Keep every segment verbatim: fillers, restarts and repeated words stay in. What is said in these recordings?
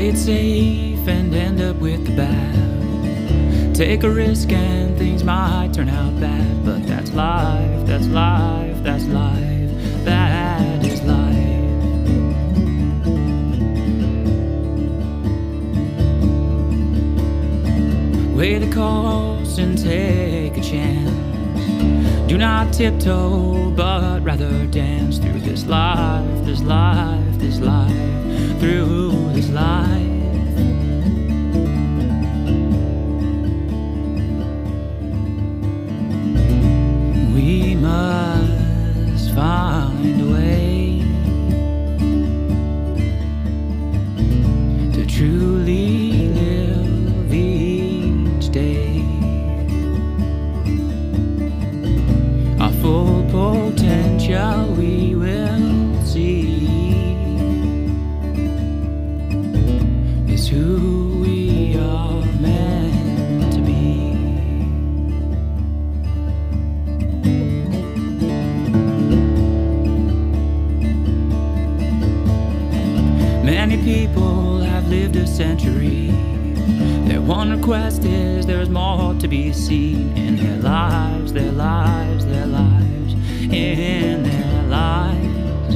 Play it safe and end up with the bad. Take a risk and things might turn out bad, but that's life, that's life, that's life, that is life. Weigh the cost and take a chance. Do not tiptoe, but rather dance through this life, this life, this life, through this life. We must find a way to truly live each day. Our full potential we will see is who we are meant to be. Many people have lived a century. Their one request is there's more to be seen in their lives, their lives, their lives, in their lives.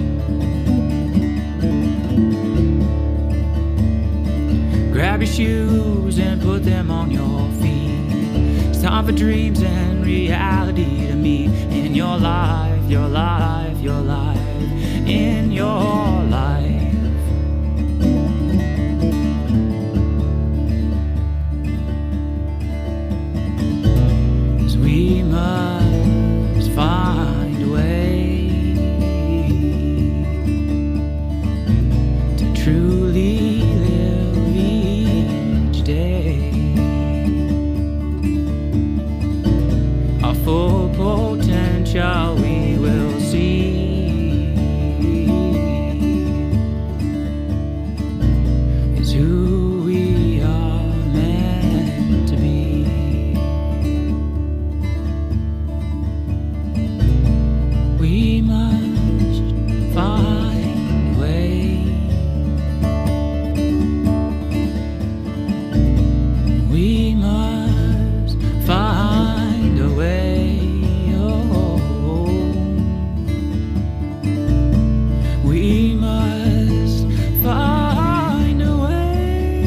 Grab your shoes and put them on your feet. It's time for dreams and reality to meet in your life, your life, your life, in your life. 'Cause we must find a way to truly live each day. Our full potential we will see is who we are meant to be. We must find a way. We must find a way. Oh, we must find a way.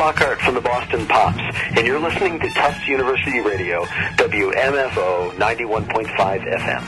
Lockhart from the Boston Pops, and you're listening to Tufts University Radio, W M F O ninety-one point five F M.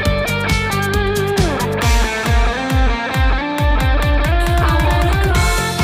I wanna call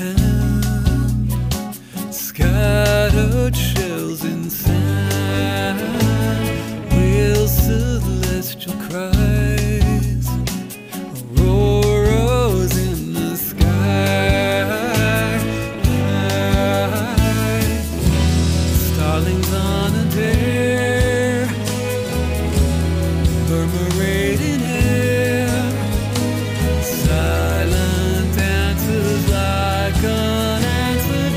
land, scattered shells in sand, whale celestial cries, auroras in the sky, starlings on a dare, murmurate in air, silent answers like unanswered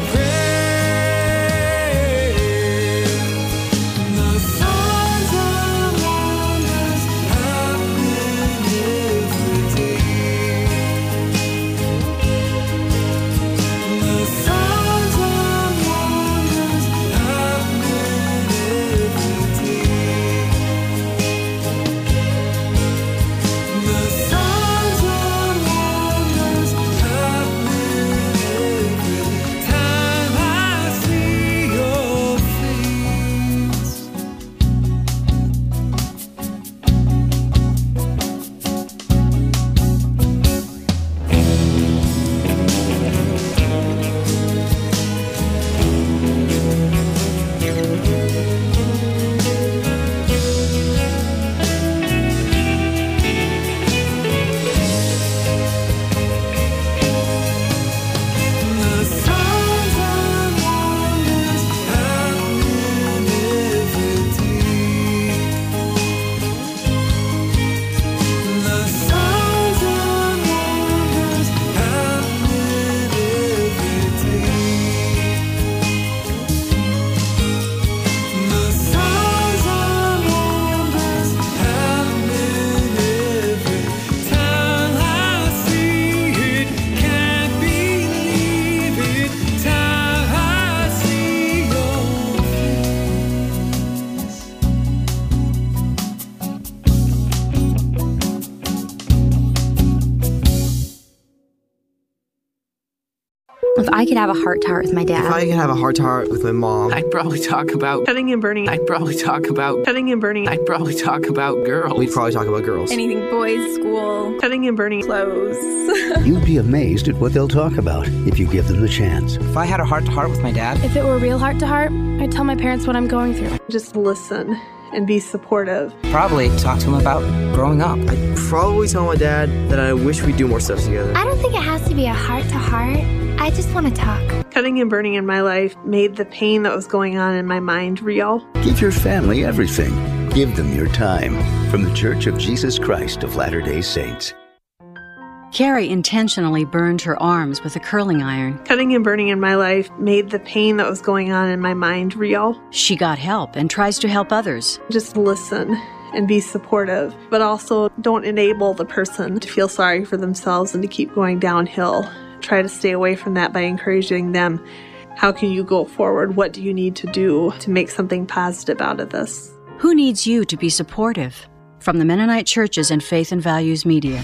prayer. The signs around us happen every day. The signs around us happen every day. The signs around us happen every time I see your face. The signs around us happen every day. The signs around us happen every day. The signs around us happen every time I see it. Can't believe it. Time I see your face. If I could have a heart to heart with my dad, If I could have a heart to heart with my mom, I'd probably talk about Cutting and burning. I'd probably talk about Cutting and burning. I'd probably talk about girls. we'd probably talk about girls. anything boys, school, Cutting and burning. clothes. You'd be amazed at what they'll talk about if you give them the chance. If I had a heart to heart with my dad, If it were real heart to heart, I'd tell my parents what I'm going through. Just listen and be supportive. probably talk to him about growing up. I'd probably tell my dad that I wish we'd do more stuff together. I don't think it has to be a heart to heart. I just want to talk. Cutting and burning in my life made the pain that was going on in my mind real. Give your family everything. Give them your time. From the Church of Jesus Christ of Latter-day Saints. Carrie intentionally burned her arms with a curling iron. Cutting and burning in my life made the pain that was going on in my mind real. She got help and tries to help others. Just listen and be supportive, but also don't enable the person to feel sorry for themselves and to keep going downhill. Try to stay away from that by encouraging them. How can you go forward? What do you need to do to make something positive out of this? Who needs you to be supportive? From the Mennonite Churches and Faith and Values Media.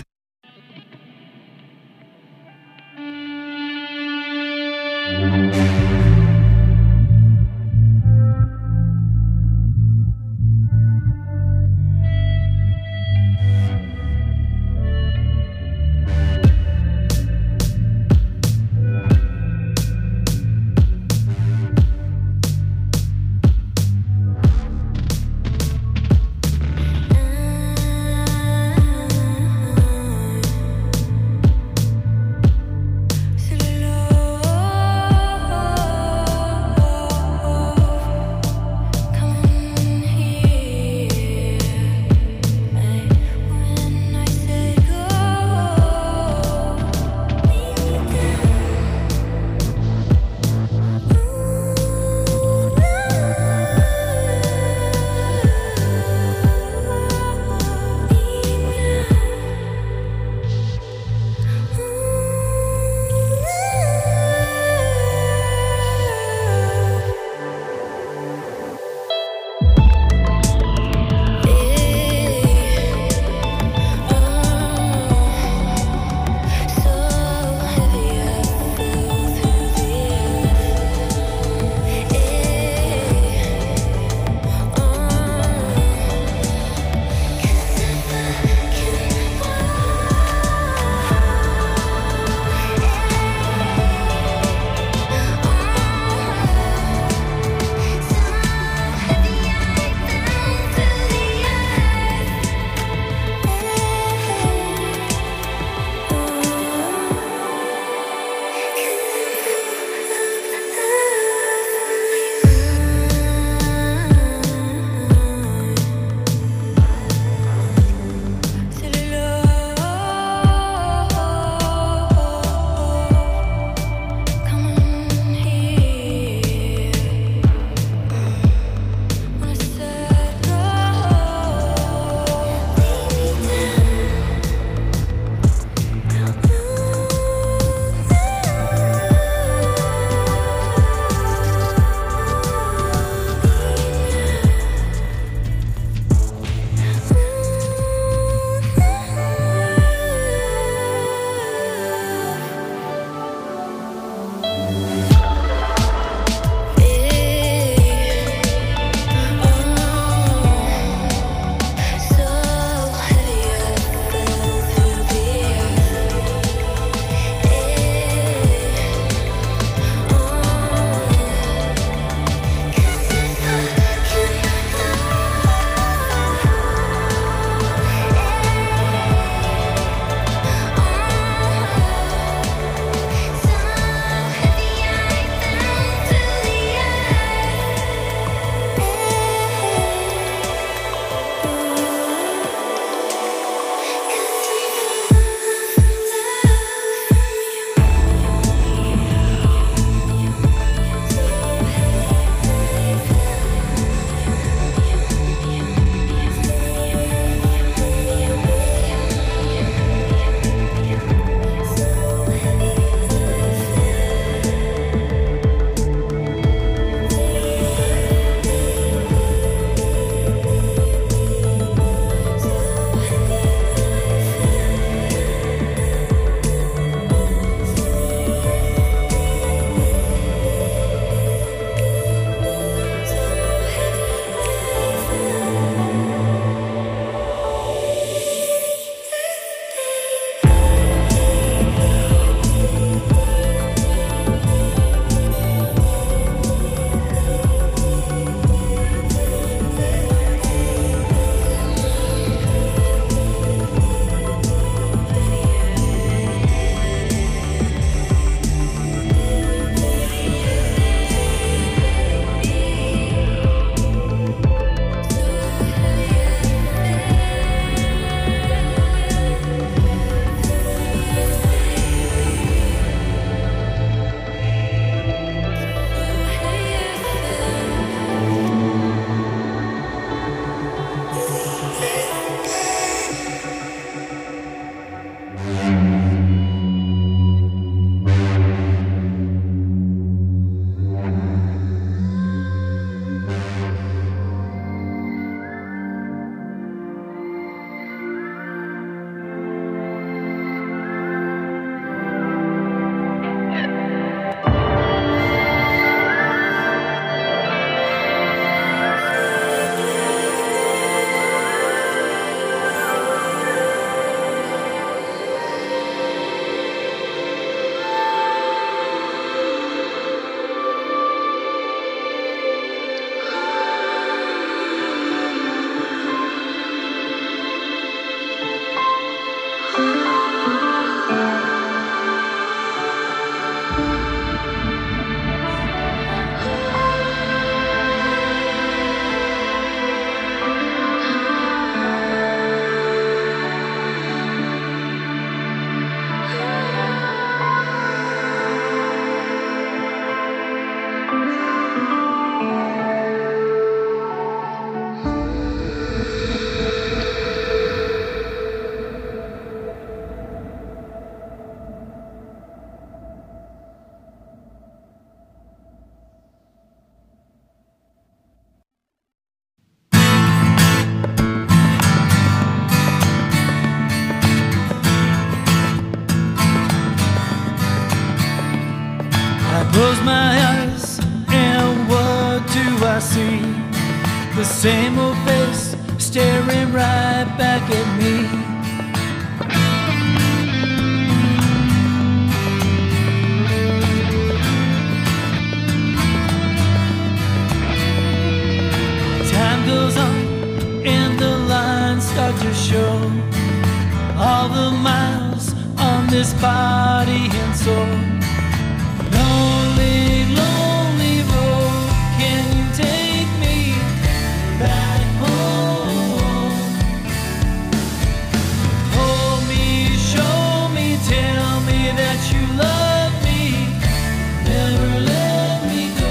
I close my eyes and what do I see? The same old face staring right back at me. Time goes on and the lines start to show all the miles on this body and soul. Lonely, lonely road, can you take me back home? Hold me, show me, tell me that you love me, never let me go.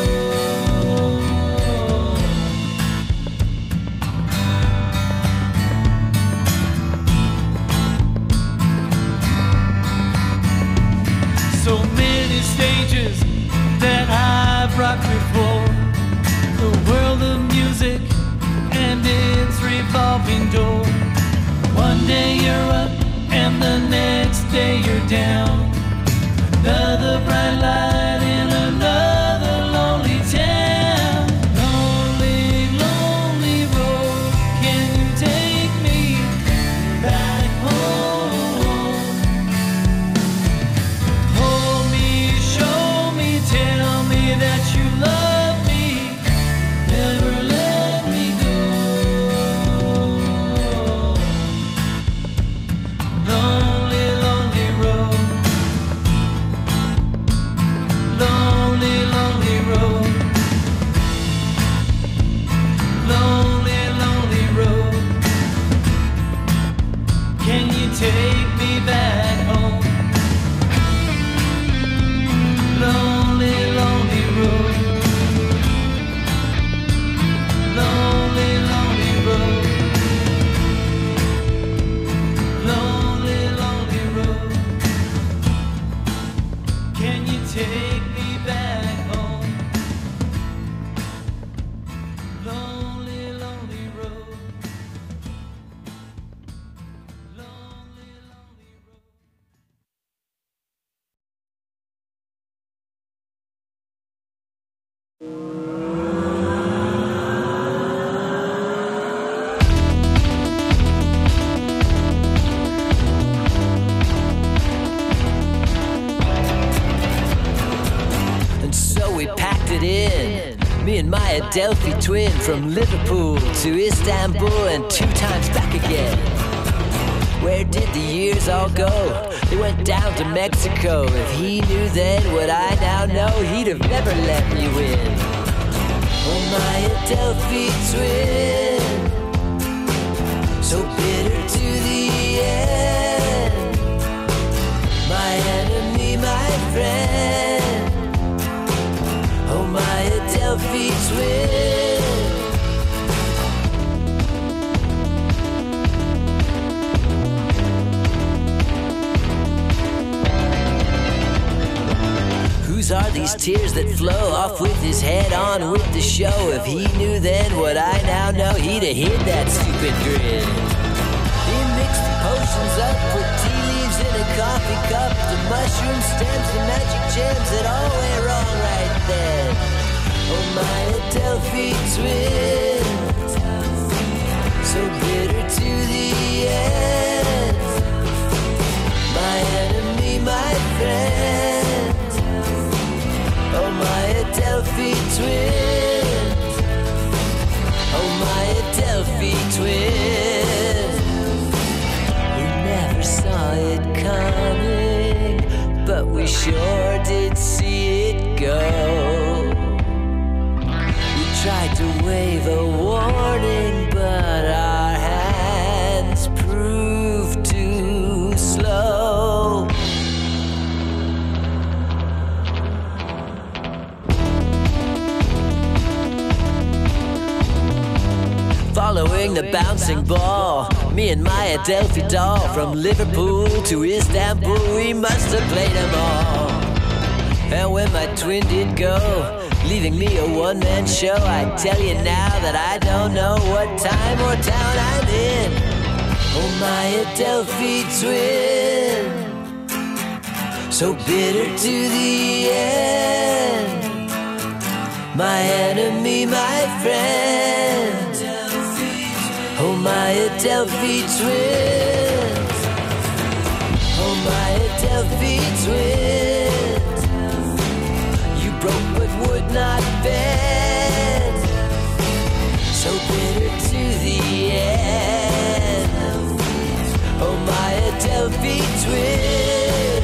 So many stages that I've rocked before, the world of music and its revolving door. One day you're up and the next day you're down. Another bright light in another lonely town. Lonely, lonely road, can you take me back home? Hold me, show me, tell me that you love me, never let me go. Lonely, lonely road. Lonely, lonely road. Lonely, lonely road. Can you take me back home? Lonely, lonely road. Lonely, lonely road. Lonely, lonely road. Can you take me back home? Lonely, lonely road. Lonely, lonely road. And so we packed it in. Me and my Adelphi twin, from Liverpool to Istanbul and two times back again. Where did the years all go? They went down to Mexico. If he knew then what I now know, he'd have never let me win. Oh, my Adelphi twin, so bitter to the end. My enemy, my friend. Oh, my Adelphi twin. Whose are these tears that flow off with his head on with the show? If he knew then what I now know, he'd have hid that stupid grin. He mixed the potions up, put tea leaves in a coffee cup, the mushroom stems, the magic gems that all went wrong right then. Oh, my Adelphi twin, so bitter to the end. My enemy, my friend. Oh, my Adelphi twin. Oh, my Adelphi twin. We never saw it coming, but we sure did see it go. We tried to wave a warning, but our hands proved too slow. Following the bouncing ball, me and my Adelphi doll, from Liverpool to Istanbul, we must have played them all. And when my twin did go, leaving me a one-man show, I tell you now that I don't know what time or town I'm in. Oh, my Adelphi twin, so bitter to the end. my enemy, my friend. Oh, my Adelphi twins. Oh, my Adelphi twins. You broke but would not bend. So bitter to the end. Oh, my Adelphi twins.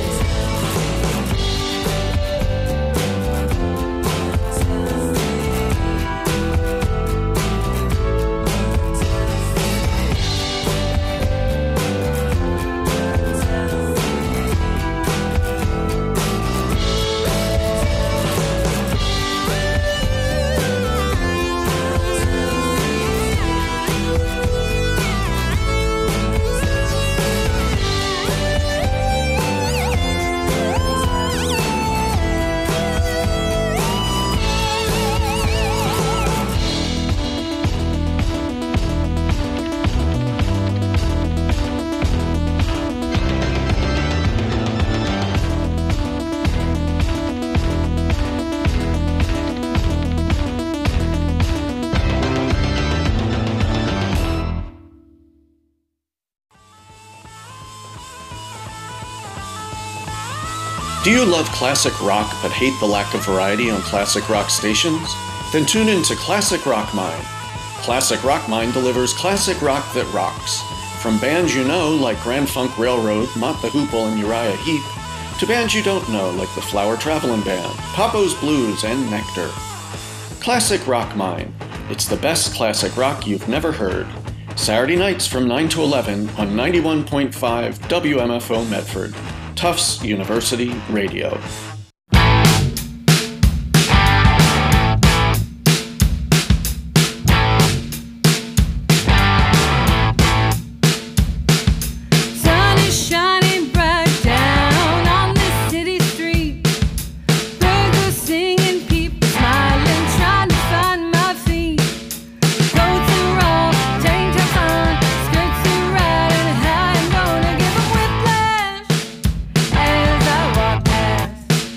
Do you love classic rock but hate the lack of variety on classic rock stations? Then tune in to Classic Rock Mine. Classic Rock Mine delivers classic rock that rocks. From bands you know like Grand Funk Railroad, Mott the Hoople, and Uriah Heep, to bands you don't know like the Flower Travelin' Band, Papo's Blues, and Nectar. Classic Rock Mine. It's the best classic rock you've never heard. Saturday nights from nine to eleven on ninety-one point five W M F O Medford. Tufts University Radio. Sun is shining bright down on this city street. Birds are singing, people smiling, trying to find my feet. Coats are off, change are on, skirts are riding high. I'm gonna give 'em whiplash as I walk past.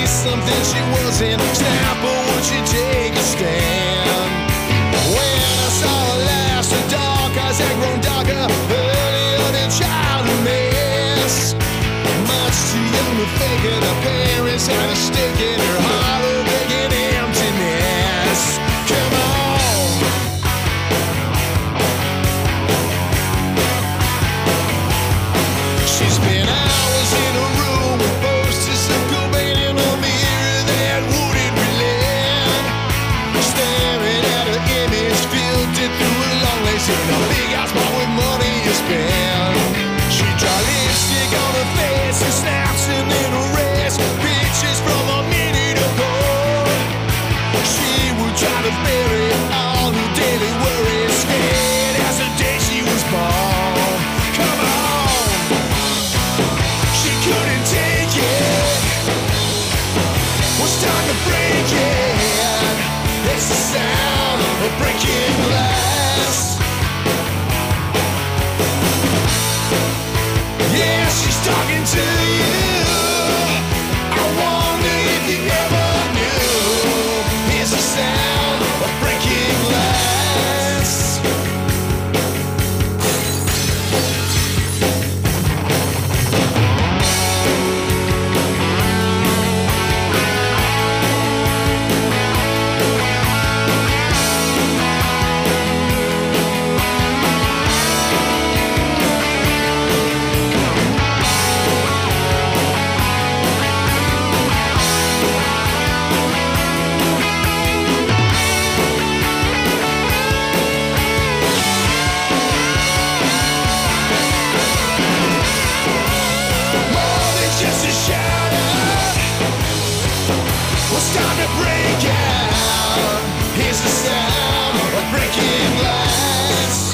something she wasn't. Snap, or would she take a stand? When I saw her last, her dark eyes had grown darker, earlier than childhood mess. Much too young to figure the parents had a stake in her heart, a begging emptiness. Come on. She spent hours in a room with posters of Cobain in a mirror that wouldn't relent. Staring at her image, filtered through a long lace in a big house bought with money you spend. She draw lipstick on her face and snaps and then erase pictures from a minute ago. She would try to bury all her daily worries, scared as the day she was born. Come on. She couldn't take it. Was time to break it. It's the sound of breaking glass. Yeah, she's talking to you. I wonder if you ever knew. It's the sound of breaking glass. Time to break out. Here's the sound of breaking glass.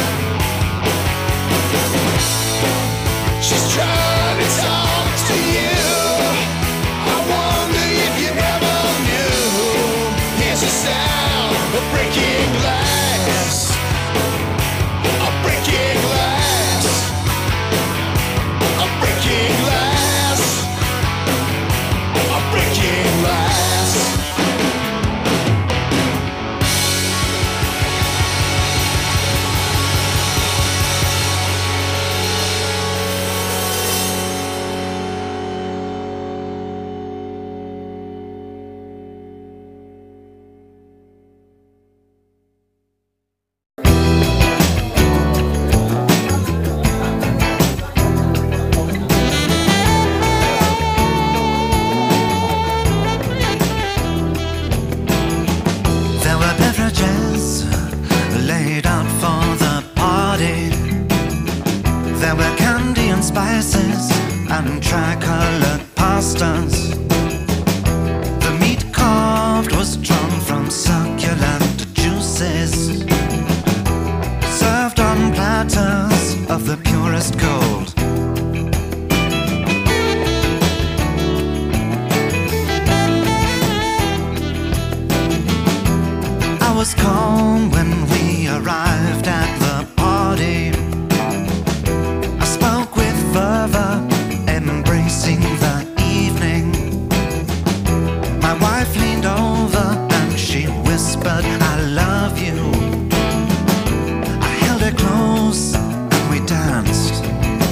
She's trying to talk to you. I wonder if you ever knew. Here's the sound of breaking glass. Of breaking glass. Of breaking glass. Of breaking glass. Laid out for the party. There were candy and spices and tricolored pastas. The meat carved was drawn from succulent juices, served on platters of the purest gold. I was calm when we arrived at the party. I spoke with fervor, embracing the evening. My wife leaned over and she whispered, I love you. I held her close and we danced.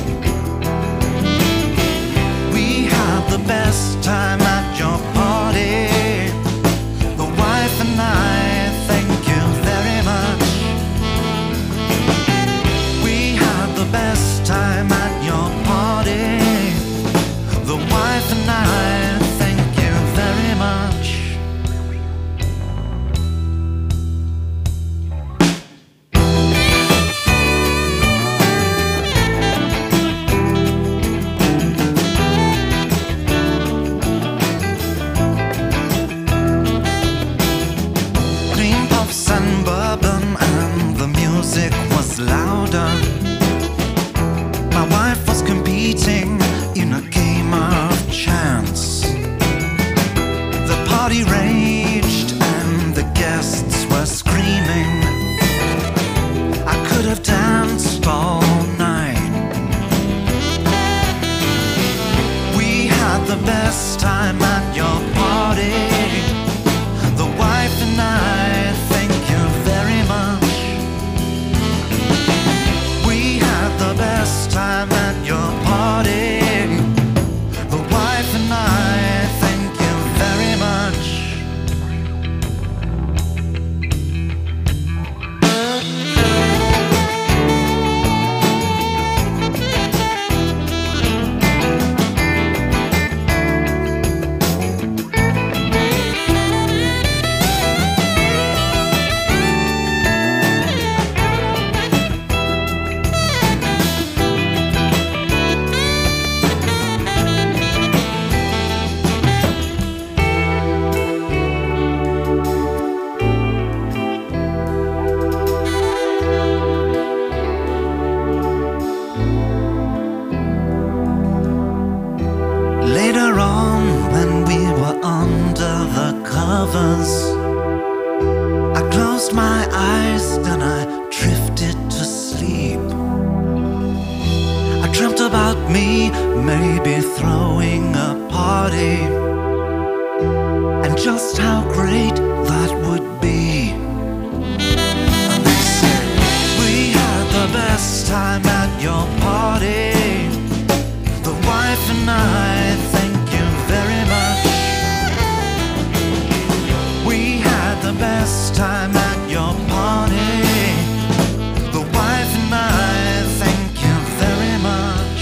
Later on, when we were under the covers, I closed my eyes and I drifted to sleep. I dreamt about me maybe throwing a party, and just how great that would be. And they said, we had the best time at your party. The wife and I, thank you very much. We had the best time at your party. The wife and I, thank you very much.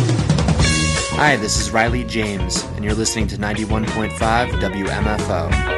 Hi, this is Riley James, and you're listening to ninety-one point five W M F O.